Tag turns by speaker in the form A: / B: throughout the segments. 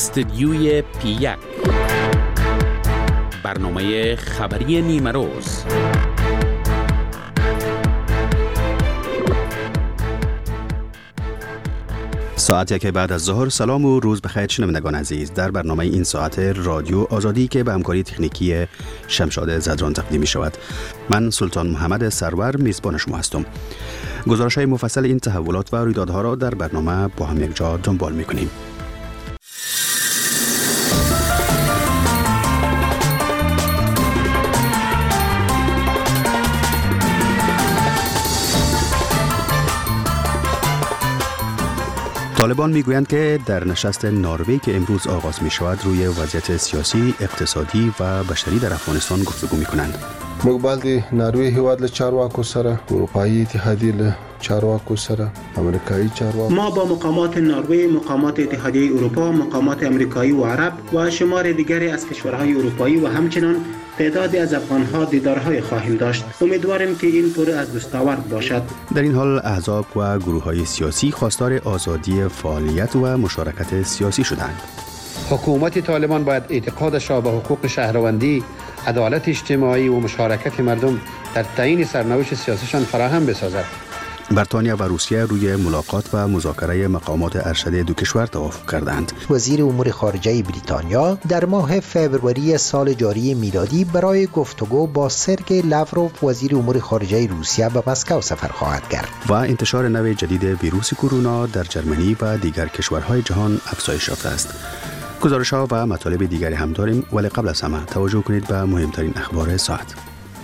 A: استدیوی پی1 برنامه خبری نیمه روز.
B: ساعت 1 بعد از ظهر. سلام و روز بخیر شنوندگان عزیز. در برنامه این ساعت رادیو آزادی که به همکاری تکنیکی شمشاد زدران تقدیم می شود، من سلطان محمد سرور میزبان شما هستم. گزارش‌های مفصل این تحولات و رویدادها را در برنامه با هم یک جا دنبال می کنیم. طالبان میگویند که در نشست نروژ که امروز آغاز می شود روی وضعیت سیاسی، اقتصادی و بشری در افغانستان گفتگو می کنند.
C: مقبل دی نروژ هیواد له چارواکو سره، اروپایی اتحادیه له چارواکو سره، امریکایی چارواکو.
D: ما با مقامات نروژ، مقامات اتحادیه اروپا، مقامات امریکایی و عرب و شمار دیگری از کشورهای اروپایی و همچنان تعدادی از افغان‌ها دیدارهای خواهیم داشت. امیدواریم که این پر از دستاورد باشد.
B: در این حال احزاب و گروه‌های سیاسی خواستار آزادی فعالیت و مشارکت سیاسی شدند.
E: حکومت طالبان باید اعتقادش را به حقوق شهروندی، عدالت اجتماعی و مشارکت مردم در تعیین سرنوشت سیاسیشان فراهم بسازد.
B: بریتانیا و روسیه روی ملاقات و مذاکره مقامات ارشد دو کشور توافق کردند.
F: وزیر امور خارجه بریتانیا در ماه فوریه سال جاری میلادی برای گفتگو با سرگئی لاوروف وزیر امور خارجه روسیه به مسکو سفر خواهد کرد.
B: و انتشار نوع جدید ویروس کرونا در جرمنی و دیگر کشورهای جهان افزایش یافته است. گزارش‌ها و مطالب دیگری هم داریم، ولی قبل از همه توجه کنید به مهمترین اخبار ساعت.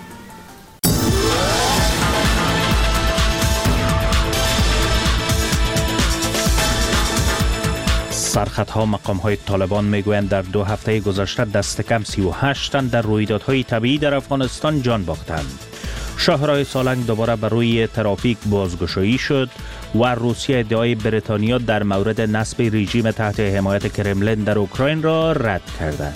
G: سرخطها مقام‌های طالبان میگویند در 2 هفته گذشته دست کم 38 تن در رویدادهای طبیعی در افغانستان جان باختند. شاهراه سالنگ دوباره بر روی ترافیک بازگشایی شد و روسیه ادعای بریتانیا در مورد نصب رژیم تحت حمایت کرملین در اوکراین را رد کرده.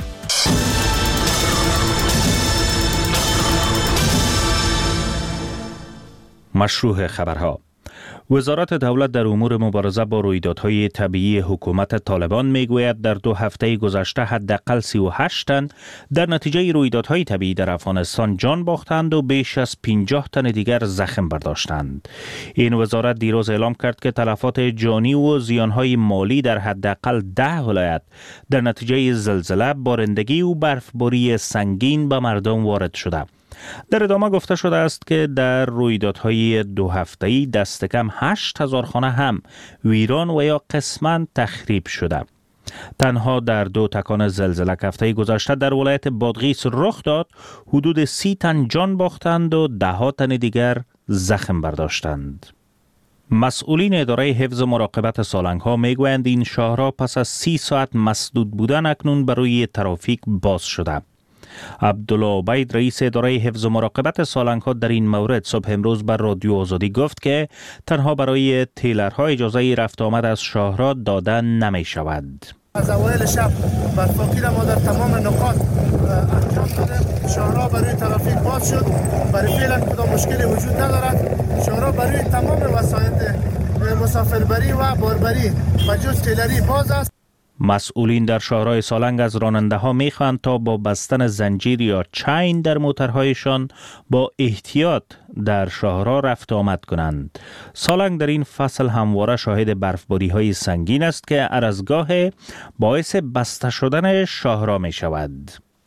G: مشروع خبرها. وزارت دولت در امور مبارزه با رویدادهای طبیعی حکومت طالبان میگوید در 2 هفته گذشته حداقل 38 تن در نتیجه رویدادهای طبیعی در افغانستان جان باختند و بیش از 50 تن دیگر زخم برداشتند. این وزارت دیروز اعلام کرد که تلفات جانی و زیانهای مالی در حداقل 10 ولایت در نتیجه زلزله، بارندگی و برفباری سنگین به مردم وارد شده. در ادامه گفته شده است که در رویدادهای 2 هفته‌ای دست کم 8,000 خانه هم ویران و یا قسماً تخریب شده. تنها در 2 تکان زلزله که هفته گذشته در ولایت بادغیس رخ داد، حدود 30 تن جان باختند و 10 تن دیگر زخم برداشتند. مسئولین اداره حفظ مراقبت سالنگ ها میگویند این شاهراه پس از 30 ساعت مسدود بودن اکنون بر روی ترافیک باز شده. عبدالله عبید رئیس اداره حفظ و مراقبت سالنگ ها در این مورد صبح امروز بر رادیو آزادی گفت که تنها برای تیلرها اجازه رفت آمد از شاهراه داده نمی شود.
H: از اوایل شب برفاکی را ما در تمام نقاط انجام دادیم. شاهراه برای ترافیک باز شد. برای فعلا کدام مشکلی وجود ندارد. شاهراه برای تمام وسایل مسافربری و باربری و جز تیلری باز است.
G: مسئولین در شاهراه سالنگ از راننده ها میخواهند تا با بستن زنجیر یا چین در موترهایشان با احتیاط در شاهراه رفت آمد کنند. سالنگ در این فصل همواره شاهد برفباری های سنگین است که هر از گاه باعث بسته شدن شاهراه می شود.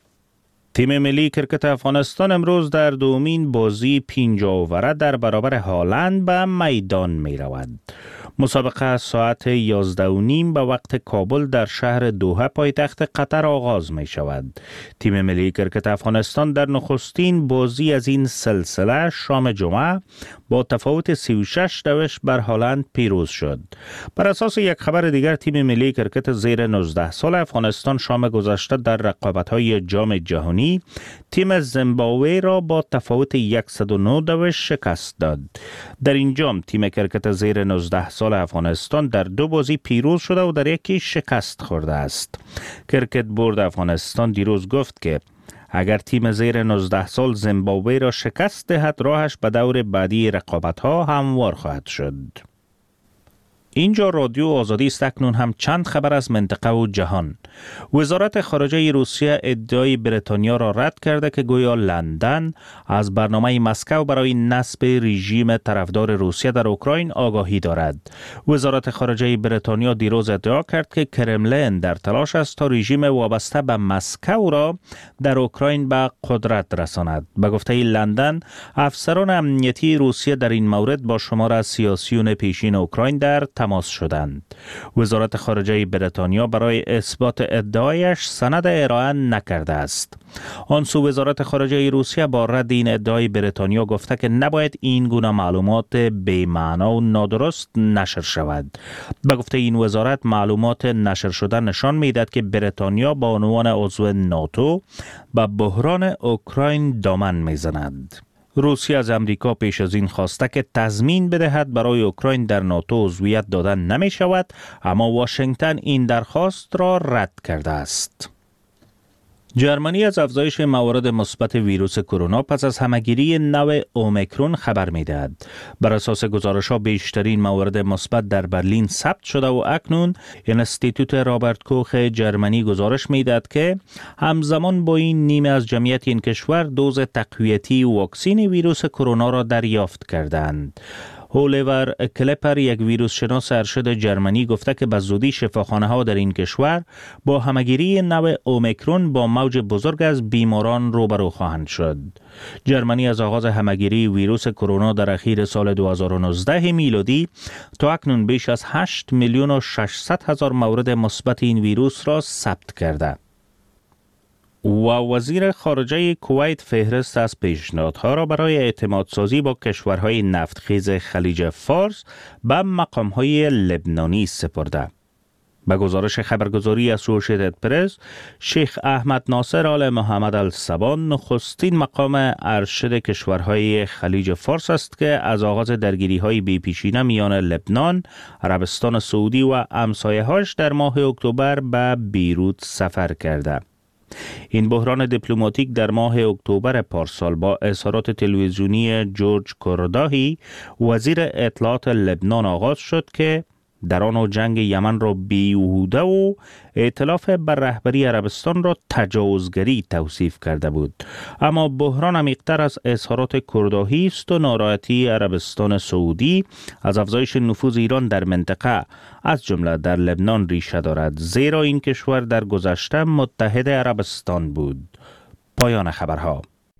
G: تیم ملی کرکت افغانستان امروز در دومین بازی 50 اووره در برابر هالند به میدان می رود. مسابقه ساعت 11:30 به وقت کابل در شهر دوحه پایتخت قطر آغاز می شود. تیم ملی کرکت افغانستان در نخستین بازی از این سلسله شام جمعه با تفاوت 36 بر هالند پیروز شد. بر اساس یک خبر دیگر تیم ملی کرکت زیر 19 سال افغانستان شام گذشته در رقابت‌های جام جهانی تیم زیمبابوه را با تفاوت 109 شکست داد. در این جام تیم کرکت زیر 19 سال افغانستان در 2 بازی پیروز شده و در یکی شکست خورده است. کرکت بورد افغانستان دیروز گفت که اگر تیم زیر 19 سال زیمبابوه را شکست دهد راهش به دور بعدی رقابت‌ها هموار خواهد شد. اینجا رادیو آزادی است. اکنون هم چند خبر از منطقه و جهان. وزارت خارجه روسیه ادعای بریتانیا را رد کرده که گویا لندن از برنامه مسکو برای نصب رژیم طرفدار روسیه در اوکراین آگاهی دارد. وزارت خارجه بریتانیا دیروز ادعا کرد که کرملین در تلاش است تا رژیم وابسته به مسکو را در اوکراین به قدرت رساند. به گفته لندن، افسران امنیتی روسیه در این مورد با شمار از سیاسیون پیشین اوکراین در تماس شدند. وزارت خارجه بریتانیا برای اثبات ادعایش سند ارائه نکرده است. آن سو وزارت خارجه روسیه با رد این ادعای بریتانیا گفته که نباید این گونه معلومات بی‌معنا و نادرست نشر شود. به گفته این وزارت، معلومات نشر شده نشان می‌دهد که بریتانیا با عنوان عضو ناتو به بحران اوکراین دامن می‌زند. روسیه از امریکا پیش از این خواسته که تضمین بدهد برای اوکراین در ناتو عضویت دادن نمی شود، اما واشنگتن این درخواست را رد کرده است. جرمنی از افزایش موارد مثبت ویروس کرونا پس از همه‌گیری نو اومیکرون خبر می‌دهد. بر اساس گزارش‌ها بیشترین موارد مثبت در برلین ثبت شده و اکنون انستیتوت رابرت کوخ جرمنی گزارش می‌دهد که همزمان با این نیمه از جمعیت این کشور دوز تقویتی واکسن ویروس کرونا را دریافت کردند. اولیور کلپر، یک ویروس شناس ارشد جرمنی، گفته که به زودی شفاخانه ها در این کشور با همه‌گیری نو اومیکرون با موج بزرگ از بیماران روبرو خواهند شد. جرمنی از آغاز همه‌گیری ویروس کرونا در اخیر سال 2019 میلادی تا اکنون بیش از 8,600,000 مورد مثبت این ویروس را ثبت کرده. و وزیر خارجه کویت فهرست از پیشنهادها را برای اعتماد سازی با کشورهای نفتخیز خلیج فارس به مقامهای لبنانی سپرده. به گزارش خبرگزاری اسوشییتد پرس، شیخ احمد ناصر آل محمد السبان نخستین مقام ارشد کشورهای خلیج فارس است که از آغاز درگیری‌های بی‌پیشینه میان لبنان، عربستان سعودی و همسایه‌هاش در ماه اکتبر به بیروت سفر کرده. این بحران دیپلماتیک در ماه اکتبر پارسال با اظهارات تلویزیونی جورج کورداهی، وزیر اطلاعات لبنان، آغاز شد که در آن جنگ یمن را بیهوده و ائتلاف بر رهبری عربستان را تجاوزگری توصیف کرده بود. اما بحران عمیق‌تر از اظهارات کورداهی است و ناراحتی عربستان سعودی از افزایش نفوذ ایران در منطقه از جمله در لبنان ریشه دارد، زیرا این کشور در گذشته متحد عربستان بود. پایان خبرها.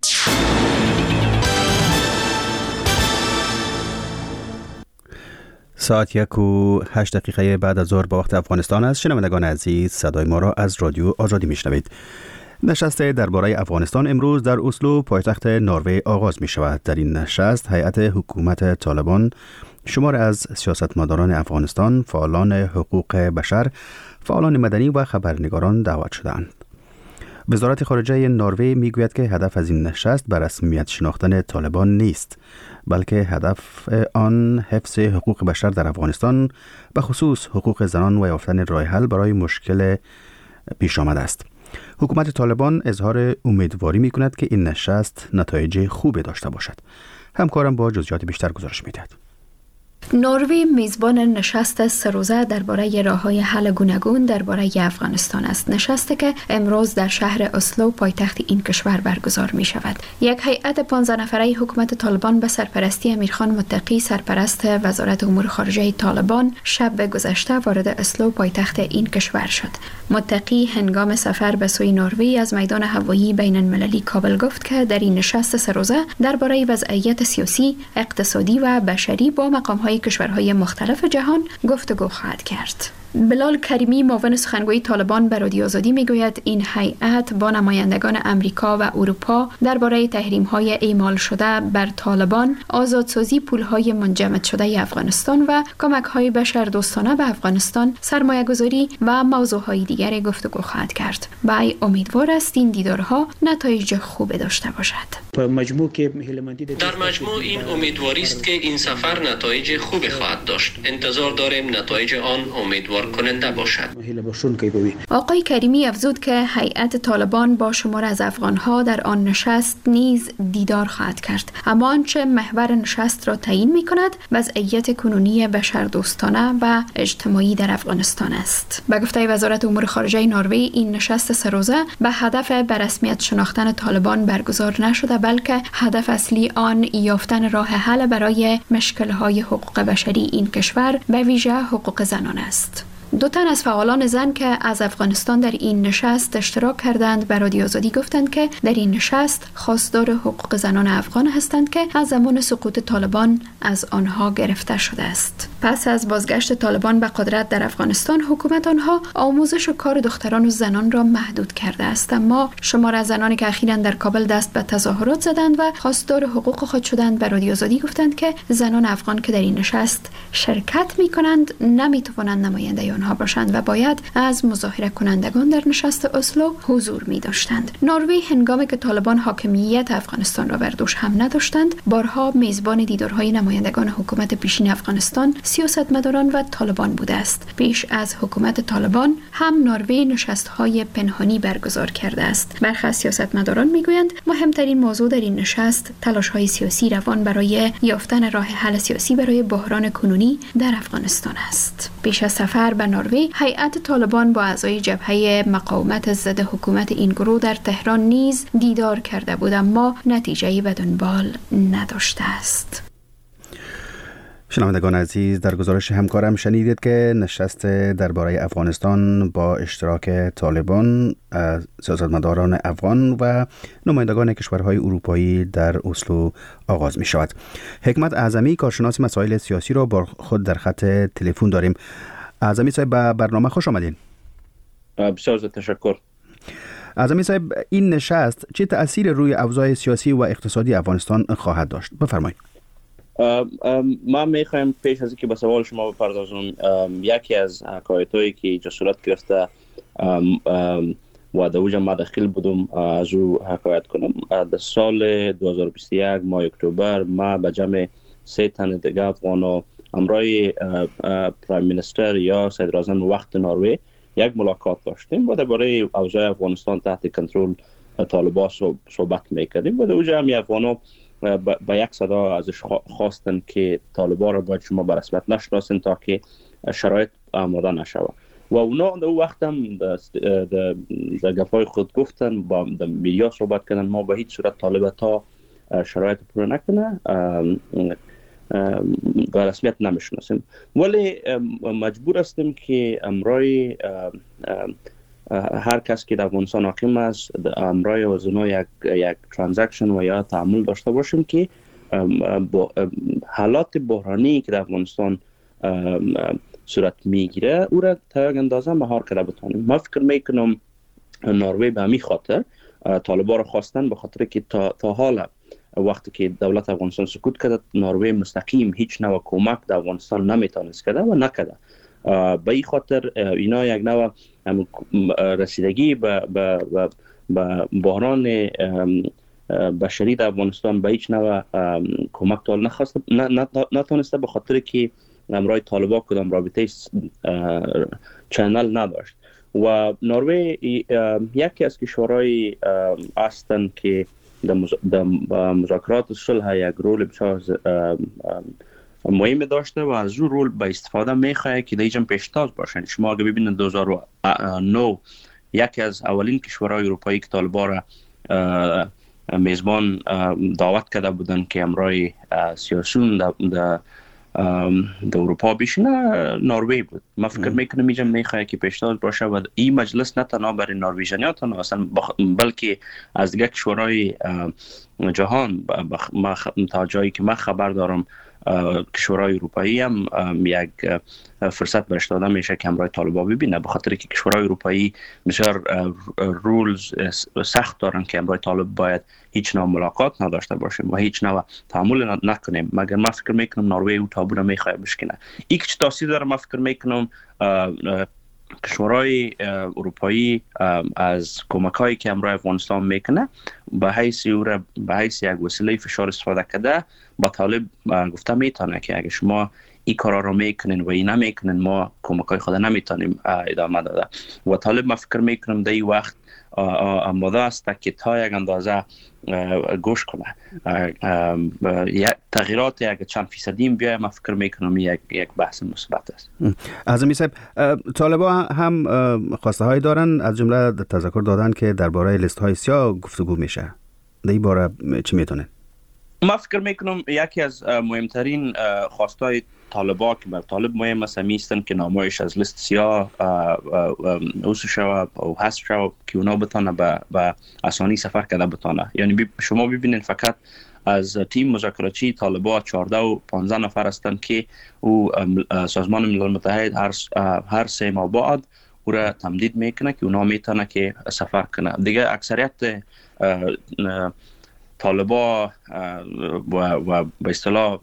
B: ساعت 1:08 بعد از ظهر به وقت افغانستان است. شنوندگان عزیز، صدای ما را از رادیو آزادی میشنوید. نشست درباره افغانستان امروز در اسلو پایتخت نروژ آغاز می شود. در این نشست هیئت حکومت طالبان، شمار از سیاستمداران افغانستان، فعالان حقوق بشر، فعالان مدنی و خبرنگاران دعوت شدند. وزارت خارجه نروژ میگوید که هدف از این نشست بر رسمیت شناختن طالبان نیست، بلکه هدف آن حفظ حقوق بشر در افغانستان، به خصوص حقوق زنان و یافتن راه حل برای مشکل پیش آمده است. حکومت طالبان اظهار امیدواری می کند که این نشست نتایج خوبی داشته باشد. همکارم با جزئیات بیشتر گزارش می‌دهد.
I: نروژ میزبان نشست سه روزه درباره راه‌های حل گوناگون درباره افغانستان است. نشستی که امروز در شهر اسلو پایتخت این کشور برگزار می شود. یک هیئت 15 نفره حکومت طالبان به سرپرستی امیرخان متقی، سرپرست وزارت امور خارجه طالبان، شب گذشته وارد اسلو پایتخت این کشور شد. متقی هنگام سفر به سوی نروژ از میدان هوایی بین المللی کابل گفت که در این نشست سه روزه درباره وضعیت سیاسی، اقتصادی و بشری با مقام‌های کشورهای مختلف جهان گفتگو خواهد کرد. بلال کریمی، معاون سخنگوی طالبان، به رادیو آزادی میگوید این هیئت با نمایندگان امریکا و اروپا درباره تحریم‌های اعمال شده بر طالبان، آزادسازی پول‌های منجمد شده افغانستان و کمک‌های بشردوستانه به افغانستان، سرمایه‌گذاری و موضوع‌های دیگر گفتگو خواهد کرد. وی امیدوار است این دیدارها نتایج خوب داشته باشد.
D: در
J: مجموع این امیدواری است که این سفر نتایج نتایج خوبی خواهد داشت. انتظار داریم نتایج آن امیدوار کننده باشد.
I: آقای کریمی افزود که هیئت طالبان با شمار از افغانها در آن نشست نیز دیدار خواهد کرد. اما آنچه محور نشست را تعیین می‌کند وضعیت کنونی بشردوستانه و اجتماعی در افغانستان است. به گفته وزارت امور خارجه نروژ این نشست سه‌روزه به هدف به رسمیت شناختن طالبان برگزار نشده، بلکه هدف اصلی آن یافتن راه حل برای مشکل‌های حقوق بشری این کشور به ویژه حقوق زنان است. دو تن از فعالان زن که از افغانستان در این نشست اشتراک کردند به رادیو آزادی گفتند که در این نشست خواستار حقوق زنان افغان هستند که از زمان سقوط طالبان از آنها گرفته شده است. پس از بازگشت طالبان به قدرت در افغانستان، حکومت آنها آموزش و کار دختران و زنان را محدود کرده است، اما شمار از زنانی که اخیراً در کابل دست به تظاهرات زدند و خواستار حقوق خود شدند به رادیو آزادی گفتند که زنان افغان که در این نشست شرکت می‌کنند نمی‌توانند نماینده آنها باشند و باید از مظاهره کنندگان در نشست اسلو حضور می داشتند. نروژ هنگامی که طالبان حاکمیت افغانستان را بر دوش هم نداشتند، بارها میزبان دیدارهای نمایندگان حکومت پیشین افغانستان، سیاستمداران و طالبان بوده است. پیش از حکومت طالبان هم نروژ نشست‌های پنهانی برگزار کرده است. برخی از سیاستمداران میگویند مهمترین موضوع در این نشست تلاش‌های سیاسی روان برای یافتن راه حل سیاسی برای بحران کنونی در افغانستان است. پیش از سفر به نروژ، هیئت طالبان با اعضای جبهه مقاومت ضد حکومت این گروه در تهران نیز دیدار کرده بود، اما نتیجه‌ای به دنبال نداشته است.
B: شنوندگان عزیز، در گزارش همکارم شنیدید که نشست درباره افغانستان با اشتراک طالبان، سیاستمداران افغان و نمایندگان کشورهای اروپایی در اسلو آغاز می شود. حکمت اعظمی، کارشناس مسائل سیاسی را با خود در خط تلفن داریم. اعظمی صاحب، به برنامه خوش آمدین.
K: بسیار تشکر.
B: اعظمی صاحب، این نشست چه تأثیر روی اوضاع سیاسی و اقتصادی افغانستان خواهد داشت؟ بفرمایید.
K: ما میخوایم پیش از اینکه به سوال شما بپردازم، یکی از حکایتایی که جسارت گرفته و در اوج ما داخل بودم از او حکایت کنم. در سال 2021 ماه اکتبر ما به جمع 3 تن دیگه افغانا همراه پرایم منیستر یا صدر اعظم وقت نروژ یک ملاقات داشتیم و درباره اوضاع افغانستان تحت کنترل طالبان صحبت میکردیم و در اوج هم افغانا با یک صدا ازش خواستن که طالبان را باید شما به رسمیت نشناسین تا که شرایط آماده نشود و اونا در اون وقت هم در گپای خود گفتن، با میدیا صحبت کردن ما به هیچ صورت طالب تا شرایط پوره نکنه به رسمیت نمیشناسیم، ولی مجبور هستیم که امرای هر کس که در افغانستان حاکم است امرای وزنا یک ترانزکشن و یا تعامل داشته باشیم که با حالات بحرانی که در افغانستان صورت میگیره او را تا یک اندازه مهار کرده بتانیم. ما فکر میکنم نروژ به همین خاطر طالبان را خواستن، به خاطر که تا حالا وقتی که دولت افغانستان سقوط کرد نروژ مستقیم هیچ نوع کمک در افغانستان نمیتونست کرده و نکرده. به این خاطر اینا یک نوع رسیدگی به بحران بشری در افغانستان به هیچ نوع کمک تال نتونسته، به خاطر که امرای طالبان کدام رابطه چنل نداشت و نروژ یکی از کشورهای هستند که در مذاکرات صلح یک رول بسیار مهم داشته و از اون رول به استفاده میخواه که دیجم پیشتاز باشن. شما اگه ببینید 2009 یکی از اولین کشورهای اروپایی که طالبان را میزبان دعوت کرده بودن که امرای سیاسیون در اروپا بشینه نروژ بود. ما فکر میکنم اینجا میخواه که پیشتاز باشه و این مجلس نه تنها برای نروژیان تنها اصلا بلکه از دیگه کشورهای جهان تا جایی که من خبر دارم کشورهای اروپایی هم یک فرصت برش داده میشه که امرای طالبان ببینه، به خاطر که کشورهای اروپایی بسیار رولز سخت دارن که امرای طالب باید هیچ نوع ملاقات نداشته باشیم و هیچ نوع تعامل نکنیم، مگر ما فکر میکنم نروژ او تابو را میخواد بشکنه. این که چه تاثیر داره ما فکر میکنم کشورهای اروپایی از کمک‌هایی که امروز افغانستان میکنه به حیث یک وسیله فشار استفاده کرده با طالب گفته میتونه که اگه شما این کارا رو میکنین و این نمیکنین ما کمک‌های خود نمیتونیم ادامه داده. و طالب ما فکر میکنم در این وقت آماده است که تا یک اندازه گوش کنه. تغییرات یک چند فیصدی بیاید، من فکر میکنم یک بحث مثبت است.
B: اعظمی صاحب، طالبان هم خواسته هایی دارن، از جمله تذکر دادن که درباره لیست های سیاه گفتگو میشه. در این باره چی میتونه؟
K: ما فکر میکنم یکی از مهمترین خواستای طالبا که بر طالب مهم است هستند که نامایش از لیست سیاه اوسو شود و حذف شود که اونا بتانه به آسانی سفر کرده بتانه. یعنی شما ببینید فقط از تیم مذاکراتی طالبا 14 و 15 نفر هستند که او سازمان ملل متحد هر 3 ماه بعد او را تمدید میکنه که اونا میتونه که سفر کنه. دیگه اکثریت طالبا و به اصطلاح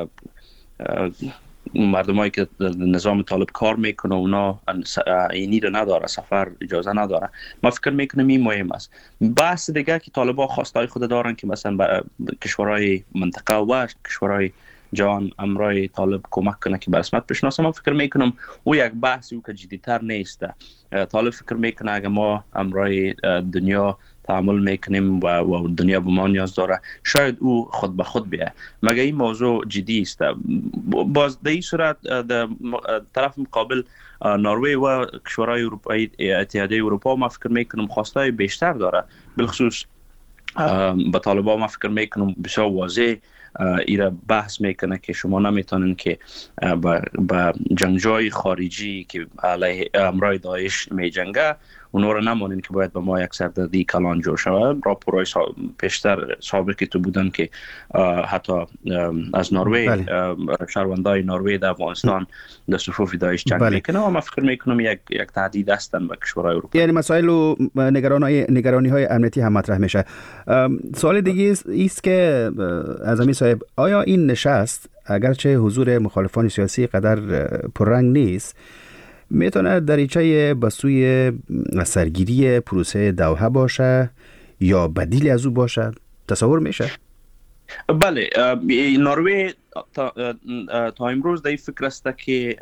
K: مردمایی که نظام طالب کار میکنه اونا اینی رو نداره، سفر اجازه نداره. ما فکر میکنم این مهم است. بحث دیگه که طالبا خواستای خود دارن که مثلا کشورهای منطقه و کشورهای جهان امرای طالب کمک کنه که به رسمیت بشناسه، من فکر میکنم او یک بحثی او که جدیتر نیست. طالب فکر میکنه اگه ما امرای دنیا تعامل میکنیم و دنیا به ما نیاز داره، شاید او خود به خود بیه. مگه این موضوع جدی است؟ باز در این صورت در طرف مقابل نروژ و کشورهای اروپایی اتحادیه اروپا ما فکر میکنم خواستای بیشتر داره. بالخصوص با طالبان ما فکر میکنم بسیار واضح ایره بحث میکنه که شما نمیتونین که با جنگجوی خارجی که علیه امرای داعش میجنگه اونا رو نمانین که باید به ما یک سردردی کلان جور شود. راپورهای پیشتر سابقی تو بودن که حتی از نروژ شهروندای نروژ در افغانستان در صفوف داعش جنگ میکنه و من فکر میکنم یک تهدید هستن به کشورهای اروپایی.
B: یعنی مسائل و نگرانی های امنیتی هم مطرح میشه. سوال دیگه است که اعظمی صاحب، آیا این نشست اگرچه حضور مخالفان سیاسی قدر پررنگ نیست میتونه دریچه به سوی سرگیری پروسه دوحه باشه یا بدیل از او باشه؟ تصور میشه؟
K: بله، نروژ تا امروز در این فکر است که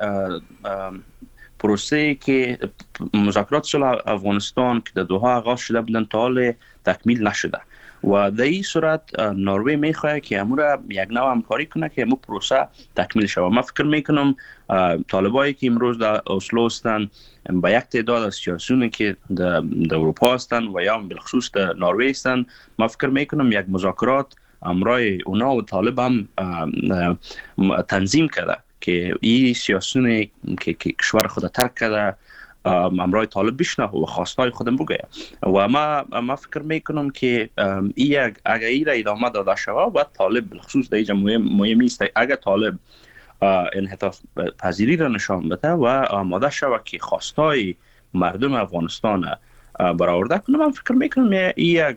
K: پروسه که مذاکرات صلح افغانستان که در دوحه آغاز شده بودن تا حال تکمیل نشده و در این صورت نروژ میخواد که امور یک نوع همکاری کنه که امور پروسه تکمیل شود. من فکر میکنم طالبایی که امروز در اسلو هستند با یک تعداد از سیاسیونی که در اروپا هستند و یا بالخصوص در نروژ هستند، من فکر میکنم یک مذاکرات امرای اونا و طالب هم تنظیم کرده که این سیاسیونی که کشور خود ترک کرده امرای طالب بشنه و خواستای خودم بگه. و ما فکر میکنم که اگر این را ادامه داده شود و طالب بالخصوص در اینجا مهم است اگر طالب انعطاف پذیری را نشان بده و آماده شود که خواستای مردم افغانستان برآورده کنه، من فکر میکنم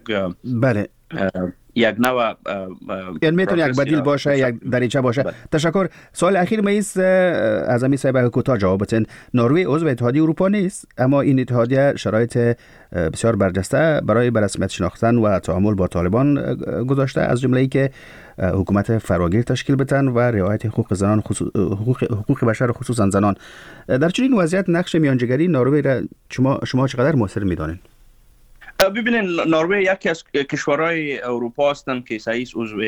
K: یک نوع
B: یعنی میتونه یک بدیل باشه، یک دریچه باشه. تشکر. سوال اخیر میست اعظمی صاحب کوتاه جواب بدین. نروژ عضو اتحادیه اروپا نیست، اما این اتحادیه شرایط بسیار برجسته برای به رسمیت شناختن و تعامل با طالبان گذاشته، از جمله ای که حکومت فراگیر تشکیل بدن و رعایت حقوق زنان، حقوق بشر خصوصا زنان. در چنین وضعیت نقش میانجیگری نروژ را شما چقدر موثر میدانید؟
K: ببینید، نروژ یکی از کشورهای اروپا هستند که سعیس عضو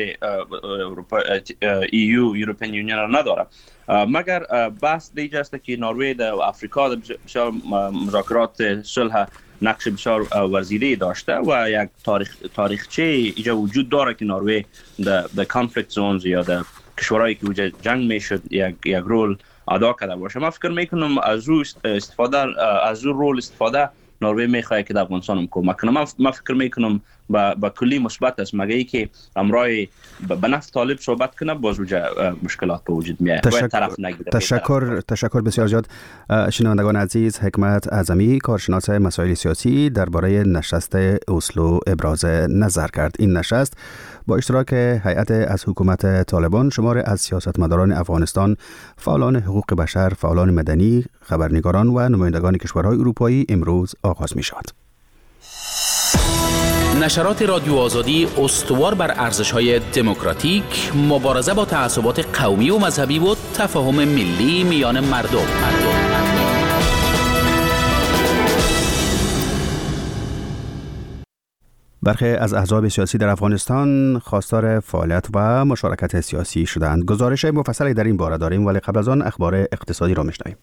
K: یوروپین یونین را نداره، مگر بحث دیگه است که نروژ در افریقا بسیار مذاکرات صلح نقش بسیار ورزیده داشته و یک تاریخچه اینجا وجود داره که نروژ در کانفلیکت زونز یا در کشورهایی که وجود جنگ میشد یک رول ادا کرده باشه. من فکر میکنم از او رول استفاده نروژ میخواد که در افغانستان کمک کنه. من فکر میکنم با کلی مثبت است، مگه ای که امرای به نفع طالب صحبت کنه باز مشکلات به وجود میاد.
B: تشکر بسیار زیاد. شنوندگان عزیز، حکمت اعظمی کارشناس مسائل سیاسی درباره نشست اسلو ابراز نظر کرد. این نشست با اشتراک هیئت از حکومت طالبان، شمار از سیاستمداران افغانستان، فعالان حقوق بشر، فعالان مدنی، خبرنگاران و نمایندگان کشورهای اروپایی امروز آغاز می شود.
A: نشرات رادیو آزادی استوار بر ارزش‌های دموکراتیک، مبارزه با تعصبات قومی و مذهبی و تفاهم ملی میان مردم.
B: برخی از احزاب سیاسی در افغانستان خواستار فعالیت و مشارکت سیاسی شدند. گزارش مفصلی در این باره داریم، ولی قبل از آن اخبار اقتصادی را میشنویم.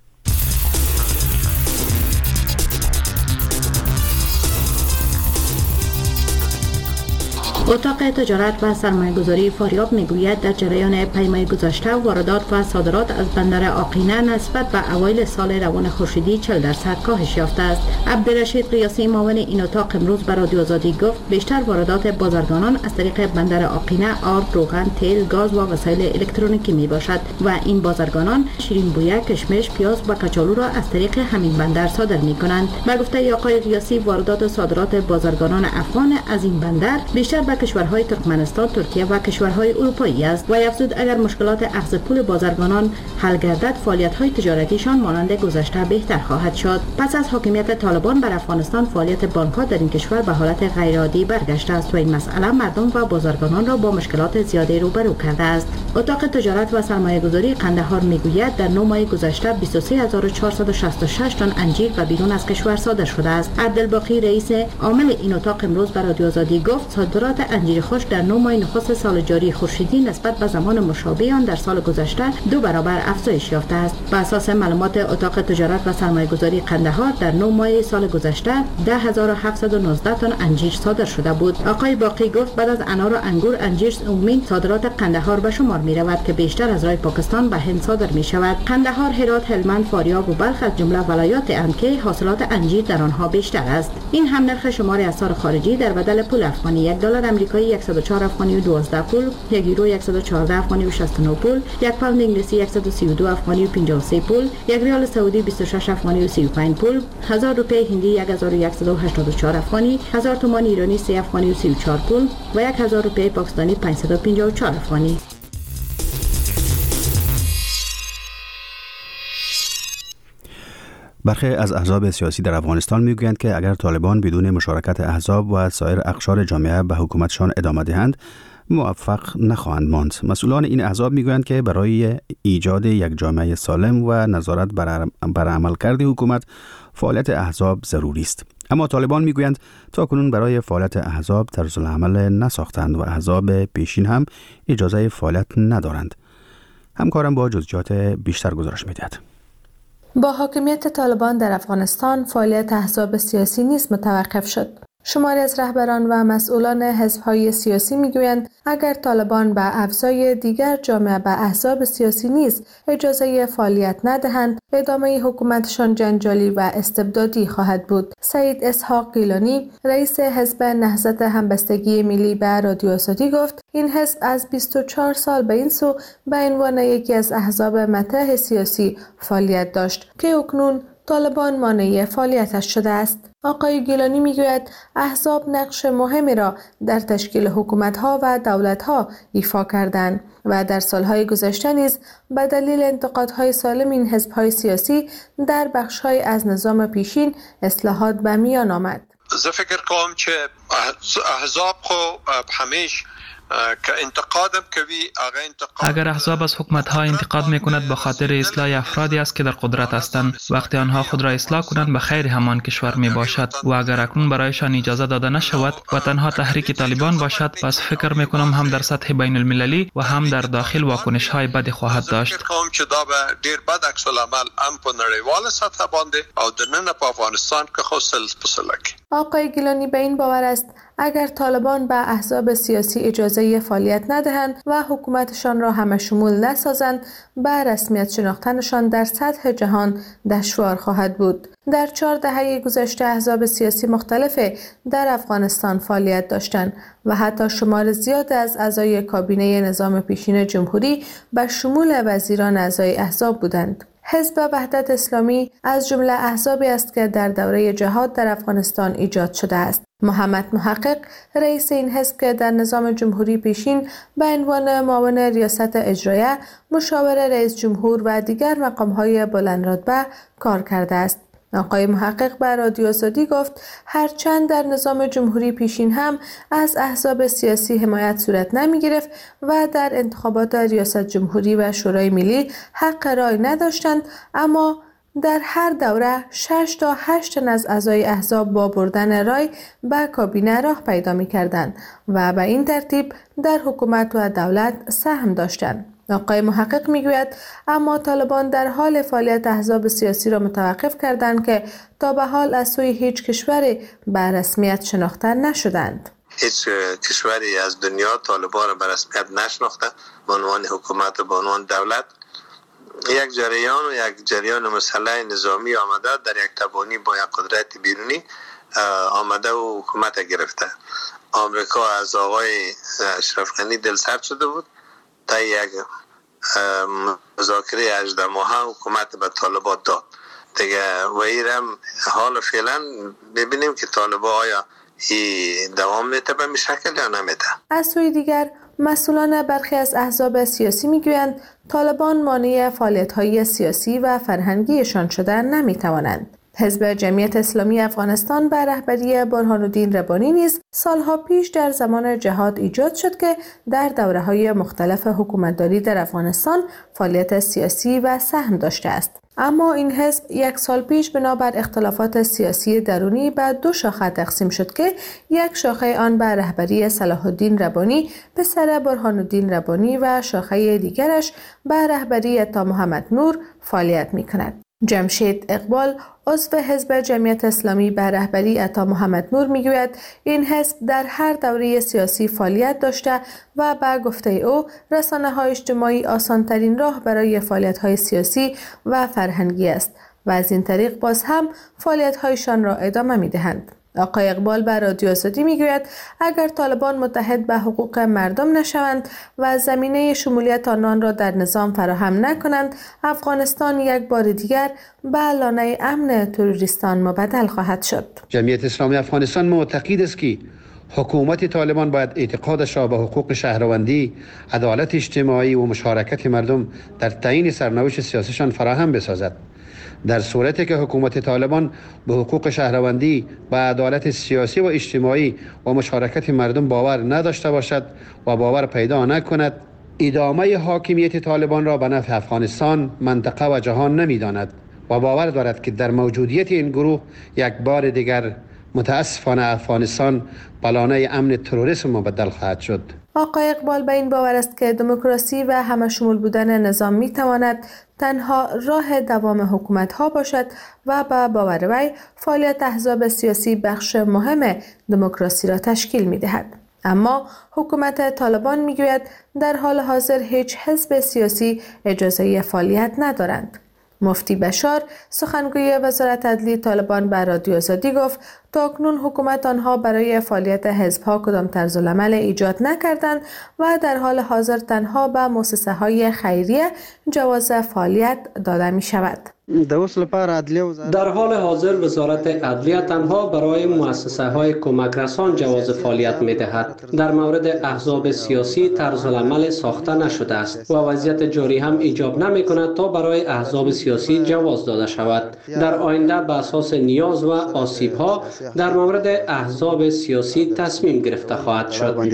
L: اتاق تجارت و سرمایه‌گذاری فاریاب میگوید در جریان پیمای گذشته واردات و صادرات از بندر آقینه نسبت به اوایل سال روان خورشیدی 40% کاهش یافته است. عبدالرشید قیاسی معاون این اتاق امروز به رادیو آزادی گفت بیشتر واردات بازرگانان از طریق بندر آقینه آب، روغن، تیل، گاز و وسایل الکترونیکی می باشد و این بازرگانان شیرین بویه، کشمش، پیاز و کچالو را از طریق همین بندر صادر می کنند. به گفته آقای قیاسی واردات و صادرات بازرگانان افغان از این بندر بیشتر به کشورهای ترکمنستان، ترکیه و کشورهای اروپایی است و افزود اگر مشکلات اخذ پول بازرگانان حل گردد فعالیت‌های تجارتیشان مانند گذشته بهتر خواهد شد. پس از حاکمیت طالبان بر افغانستان فعالیت بانک‌ها در این کشور به حالت غیرعادی برگشته است و این مسئله مردم و بازرگانان را با مشکلات زیادی روبرو کرده است. اتاق تجارت و سرمایه‌گذاری قندهار میگوید در 9 ماه گذشته 23466 تن انجیر و بیرون از کشور صادر شده است. عبدالباقی رئیس عامل این اتاق امروز به رادیو آزادی گفت صادرات انجیر خشک در 9 ماه نخست سال جاری خورشیدی نسبت به زمان مشابه آن در سال گذشته 2 برابر افزایش یافته است. بر اساس معلومات اتاق تجارت و سرمایه‌گذاری قندهار در 9 ماه سال گذشته 10719 تن انجیر صادر شده بود. آقای باقی گفت بعد از انار و انگور انجیر عمومی صادرات قندهار به شمار می رود که بیشتر از راه پاکستان به هند صادر می شود. قندهار، هرات، هلمند، فاریاب و بلخ از جمله ولایات اند که حاصلات انجیر در آنها بیشتر است. این هم نرخ شمار اسعار خارجی در بدل پول افغانی: $1 آمریکایی 104 افغانی و 12 پول، یک یورو 114 افغانی و 69 پول، یک پوند انگلیسی 132 افغانی و 53 پول، یک ریال سعودی 26 افغانی و 35 پول، 1000 روپیه هندی 1184 افغانی، 1000 تومان ایرانی 3 افغانی و 34 پول و 1000 روپیه پاکستانی 554 افغانی.
B: برخی از احزاب سیاسی در افغانستان میگویند که اگر طالبان بدون مشارکت احزاب و سایر اقشار جامعه به حکومتشان ادامه دهند موفق نخواهند ماند. مسئولان این احزاب میگویند که برای ایجاد یک جامعه سالم و نظارت بر عملکرد حکومت فعالیت احزاب ضروری است. اما طالبان میگویند تاکنون برای فعالیت احزاب طرز العمل نساختند و احزاب پیشین هم اجازه فعالیت ندارند. همکارم با جزئیات بیشتر گزارش میدهد.
M: با حاکمیت طالبان در افغانستان فعالیت احزاب سیاسی نیز متوقف شد. شماری از رهبران و مسئولان حزب‌های سیاسی میگویند اگر طالبان به افزای دیگر جامعه به احزاب سیاسی نیز اجازه فعالیت ندهند، ادامه حکومتشان جنجالی و استبدادی خواهد بود. سید اسحاق گیلانی، رئیس حزب نهضت همبستگی ملی به رادیو آزادی گفت این حزب از 24 سال به این سو به عنوان یکی از احزاب مطرح سیاسی فعالیت داشت که اکنون طالبان مانع فعالیتش شده است. آقای گیلانی میگوید احزاب نقش مهمی را در تشکیل حکومت‌ها و دولت‌ها ایفا کردند و در سالهای گذشته نیز به دلیل انتقادهای سالم این حزب‌های سیاسی در بخش‌های از نظام پیشین اصلاحات به میان آمد.
N: زه فکر کوم چې احزاب خو همیشه
O: اگر احزاب از حکومت‌ها انتقاد می‌کند به خاطر اصلاح افرادی است که در قدرت هستند. وقتی آنها خود را اصلاح کنند به خیر همان کشور میباشد و اگر اکنون برایشان اجازه داده نشود و تنها تحریک طالبان باشد، پس فکر می‌کنم هم در سطح بین المللی و هم در داخل واکنش‌های بدی خواهد داشت.
N: فکر کوم چې دا به ډیر بد عکس العمل هم په نړیواله سطح باندې او د نن په افغانستان کې خو سلسله.
M: آقای گیلانی به این باور است اگر طالبان به احزاب سیاسی اجازه فعالیت ندهند و حکومتشان را همه شمول نسازند، به رسمیت شناختنشان در سطح جهان دشوار خواهد بود. در 4 دهه گذشته احزاب سیاسی مختلف در افغانستان فعالیت داشتند و حتی شمار زیاد از اعضای کابینه نظام پیشین جمهوری به شمول وزیران اعضای احزاب بودند. حزب وحدت اسلامی از جمله احزابی است که در دوره جهاد در افغانستان ایجاد شده است. محمد محقق، رئیس این حزب که در نظام جمهوری پیشین به عنوان معاون ریاست اجرایه، مشاور رئیس جمهور و دیگر مقام‌های بلندرتبه کار کرده است. آقای محقق به رادیو آزادی گفت هرچند در نظام جمهوری پیشین هم از احزاب سیاسی حمایت صورت نمی گرفت و در انتخابات ریاست جمهوری و شورای ملی حق رای نداشتند، اما در هر دوره 6 تا 8 تن از اعضای احزاب با بردن رای به کابینه راه پیدا می کردند و به این ترتیب در حکومت و دولت سهم داشتند. آقای محقق میگوید اما طالبان در حال فعالیت احزاب سیاسی را متوقف کردند که تا به حال از سوی هیچ کشوری به رسمیت شناخته نشدند.
P: هیچ کشوری از دنیا طالبان را به رسمیت نشناخته به عنوان حکومت و به عنوان دولت. یک جریان مسلح نظامی آمده در یک تبانی با یک قدرت بیرونی آمده و حکومت گرفته. آمریکا از آقای اشرف غنی دلسرد شده بود تا یک مذاکره 18 ماهه حکومت به طالبان داد دیگه و ایرم حال فعلا ببینیم که طالبان آیا دوام میده به این شکل یا نمیده.
M: از سوی دیگر مسئولان برخی از احزاب سیاسی میگویند طالبان مانع فعالیت‌های سیاسی و فرهنگیشان شدن نمیتوانند. حزب جمعیت اسلامی افغانستان به رهبری برهان الدین ربانی نیز سالها پیش در زمان جهاد ایجاد شد که در دوره‌های مختلف حکومتداری در افغانستان فعالیت سیاسی و سهم داشته است. اما این حزب 1 سال پیش بنابر اختلافات سیاسی درونی به 2 شاخه تقسیم شد که یک شاخه آن به رهبری صلاح الدین ربانی پسر برهان الدین ربانی و شاخه دیگرش به رهبری عطا محمد نور فعالیت می‌کند. جمشید اقبال، عضو حزب جمعیت اسلامی به رهبری عطا محمد نور میگوید این حزب در هر دوره سیاسی فعالیت داشته و به گفته او رسانه‌های اجتماعی آسان‌ترین راه برای فعالیت‌های سیاسی و فرهنگی است و از این طریق باز هم فعالیت‌هایشان را ادامه می‌دهند. آقای اقبال به رادیو آزادی میگوید اگر طالبان متحد به حقوق مردم نشوند و زمینه شمولیت آنان را در نظام فراهم نکنند، افغانستان یک بار دیگر به لانه امن تروریستان مبدل خواهد شد.
E: جمعیت اسلامی افغانستان معتقد است که حکومت طالبان باید اعتقادش را به حقوق شهروندی، عدالت اجتماعی و مشارکت مردم در تعیین سرنوشت سیاسیشان فراهم بسازد. در صورتی که حکومت طالبان به حقوق شهروندی، به عدالت سیاسی و اجتماعی و مشارکت مردم باور نداشته باشد و باور پیدا نکند، ادامه حاکمیت طالبان را به نفع افغانستان، منطقه و جهان نمی‌داند و باور دارد که در موجودیت این گروه یک بار دیگر متاسفانه افغانستان به لانه امن تروریسم مبدل خواهد شد.
M: آقای اقبال به این باور است که دموکراسی و همه شمول بودن نظام می تواند تنها راه دوام حکومت ها باشد و به باور وی فعالیت احزاب سیاسی بخش مهم دموکراسی را تشکیل می دهد. اما حکومت طالبان می گوید در حال حاضر هیچ حزب سیاسی اجازه فعالیت ندارند. مفتی بشار، سخنگوی وزارت عدلی طالبان به رادیو آزادی گفت تاکنون حکومت آنها برای فعالیت حزب‌ها کدام طرزالعمل ایجاد نکردند و در حال حاضر تنها به مؤسسه‌های خیریه جواز فعالیت داده می شود.
Q: در حال حاضر وزارت عدلیه تنها برای مؤسسه‌های کمک رسان جواز فعالیت می‌دهد. در مورد احزاب سیاسی طرزالعمل ساخته نشده است و وضعیت جاری هم ایجاب نمی‌کند تا برای احزاب سیاسی جواز داده شود. در آینده به اساس نیاز و آسیب‌ها در مورد احزاب سیاسی تصمیم گرفته خواهد شد.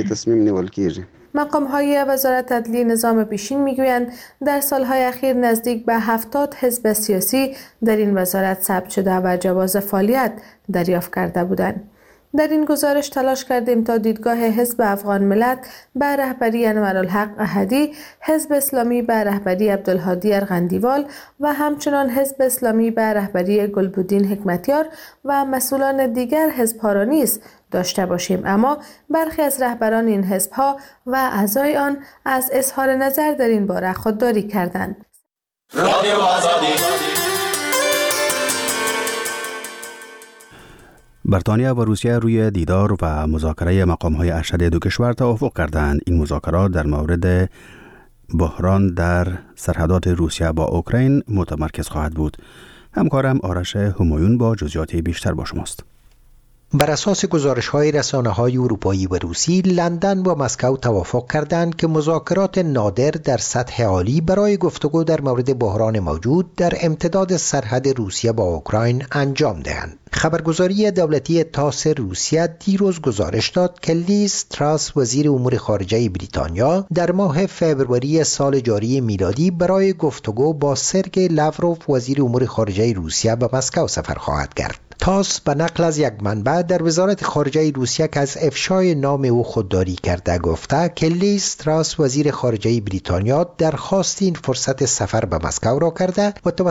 M: مقام‌های وزارت عدلی نظام پیشین می‌گویند در سال‌های اخیر نزدیک به 70 حزب سیاسی در این وزارت ثبت شده و جواز فعالیت دریافت کرده بودند. در این گزارش تلاش کردیم تا دیدگاه حزب افغان ملت به رهبری انورالحق احدی، حزب اسلامی به رهبری عبدالهادی ارغندیوال و همچنان حزب اسلامی به رهبری گلبدین حکمتیار و مسئولان دیگر حزب‌ها را نیز داشته باشیم، اما برخی از رهبران این حزب‌ها و اعضای آن از اظهار نظر در این باره خودداری کردند.
B: بریتانیا و روسیه روی دیدار و مذاکره مقام‌های ارشد دو کشور توافق کردند. این مذاکرات در مورد بحران در سرحدات روسیه با اوکراین متمرکز خواهد بود. همکارم آرش همایون با جزئیات بیشتر با شماست.
F: بر اساس گزارش‌های رسانه‌های اروپایی و روسی، لندن و مسکو توافق کردند که مذاکرات نادر در سطح عالی برای گفتگو در مورد بحران موجود در امتداد سرحد روسیه با اوکراین انجام دهند. خبرگزاری دولتی تاس روسیه دیروز گزارش داد که لیز تراس وزیر امور خارجه بریتانیا در ماه فوریه سال جاری میلادی برای گفتگو با سرگئی لاوروف وزیر امور خارجه روسیه به مسکو سفر خواهد کرد. تاس به نقل از یک منبع در وزارت خارجه روسیه که از افشای نام او خودداری کرده گفته که لیز تراس وزیر خارجه بریتانیا درخواست این فرصت سفر به مسکو را کرده و